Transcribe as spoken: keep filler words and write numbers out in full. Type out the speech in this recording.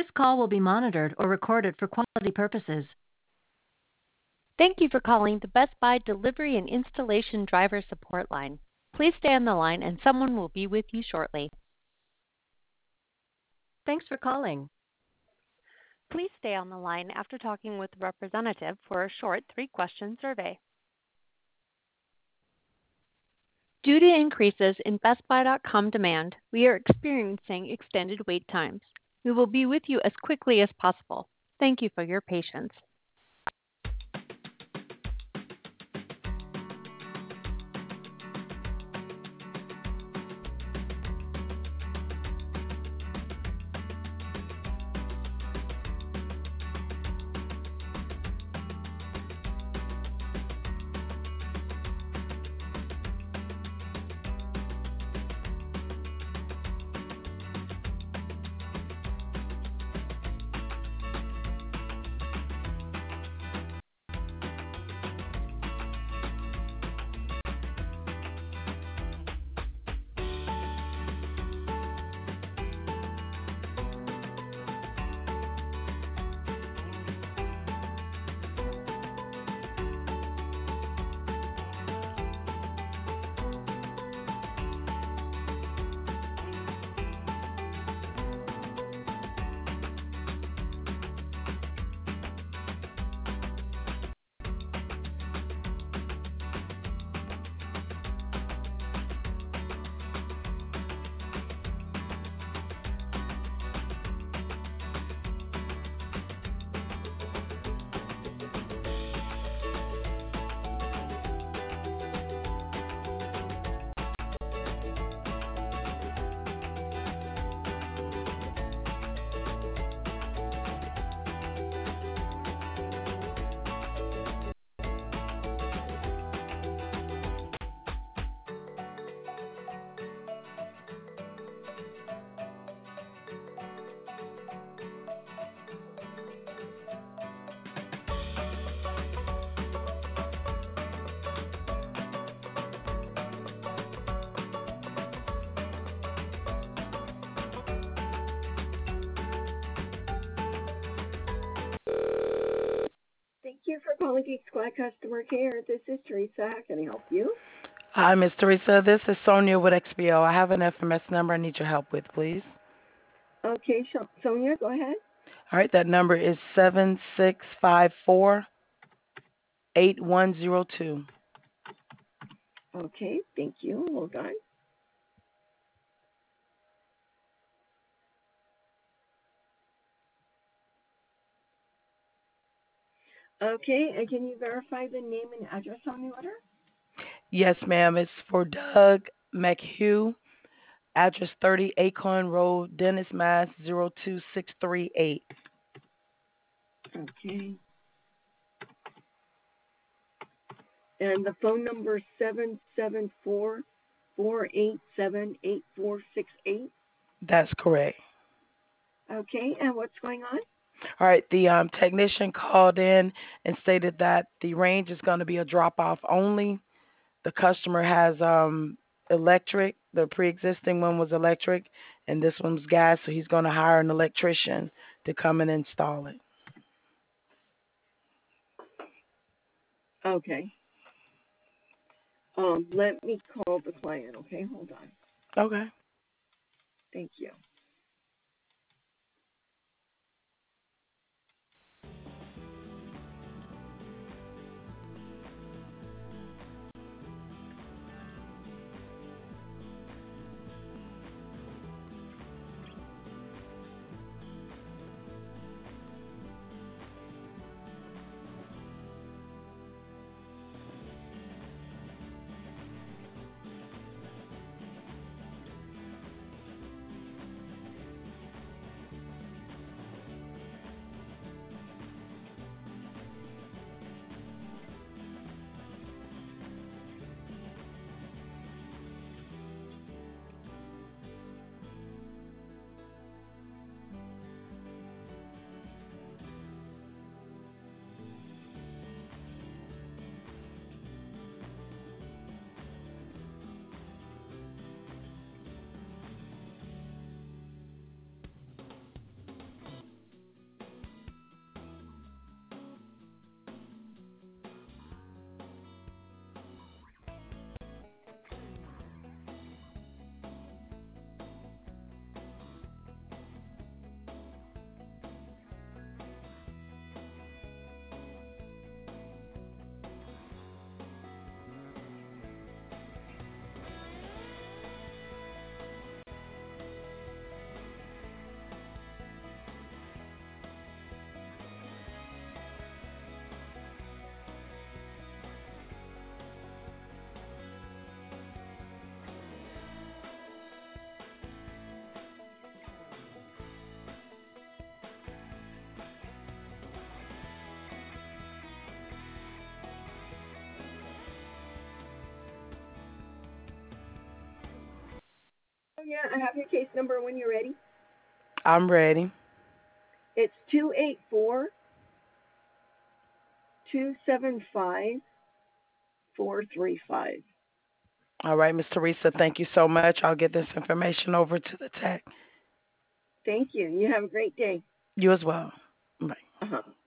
call will be monitored or recorded for quality purposes. Thank you for calling the Best Buy Delivery and Installation Driver Support Line. Please stay on the line and someone will be with you shortly. Thanks for calling. Please stay on the line after talking with the representative for a short three-question survey. Due to increases in Best Buy dot com demand, we are experiencing extended wait times. We will be with you as quickly as possible. Thank you for your patience. Thank you for calling Geek Squad Customer Care. This is Teresa. How can I help you? Hi, Miss Teresa. This is Sonia with X B O. I have an F M S number I need your help with, please. Okay, Sonia, go ahead. All right, that number is seven six five four, eight one zero two. Okay, thank you. Hold on. Okay, and can you verify the name and address on the order? Yes, ma'am. It's for Doug McHugh, address thirty Acorn Road, Dennis, Mass. zero two six three eight. Okay. And the phone number is seven seven four, four eight seven, eight four six eight? That's correct. Okay, and what's going on? All right, the um, technician called in and stated that the range is going to be a drop-off only. The customer has um, electric. The pre-existing one was electric, and this one's gas, so he's going to hire an electrician to come and install it. Okay. Um, let me call the client, okay? Hold on. Okay. Thank you. Oh, yeah, I have your case number when you're ready. I'm ready. It's two eight four, two seven five, four three five. All right, Miss Teresa, thank you so much. I'll get this information over to the tech. Thank you. You have a great day. You as well. Bye. Uh-huh.